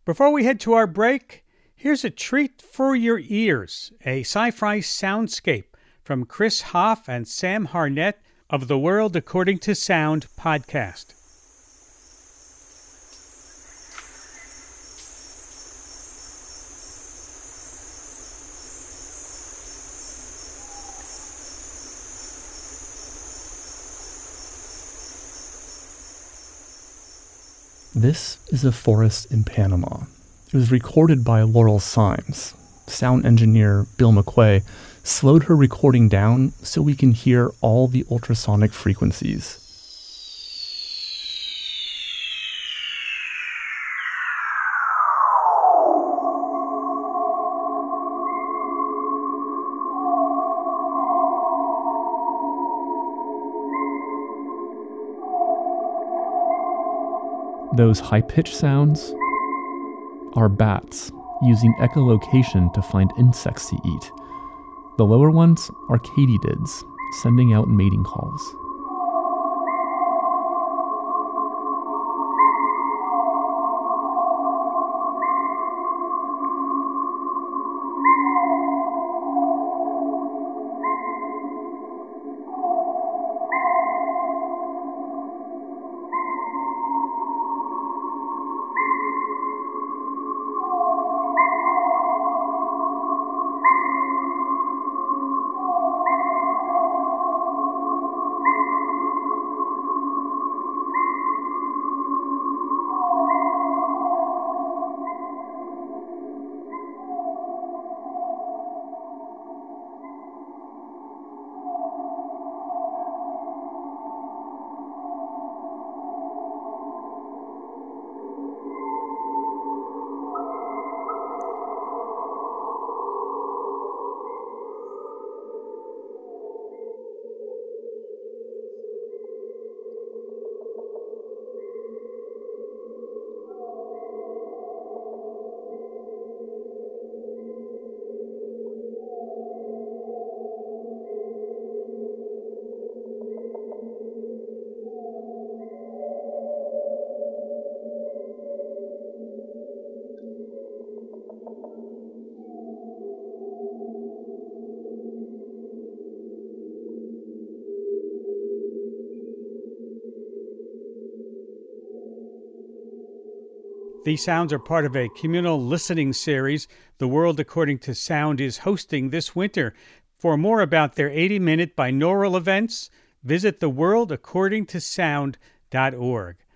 Before we head to our break, here's a treat for your ears, a sci-fi soundscape from Chris Hoff and Sam Harnett of the World According to Sound podcast. This is a forest in Panama. It was recorded by Laurel Symes. Sound engineer Bill McQuay slowed her recording down so we can hear all the ultrasonic frequencies. Those high-pitched sounds are bats using echolocation to find insects to eat. The lower ones are katydids sending out mating calls. These sounds are part of a communal listening series The World According to Sound is hosting this winter. For more about their 80-minute binaural events, visit theworldaccordingtosound.org.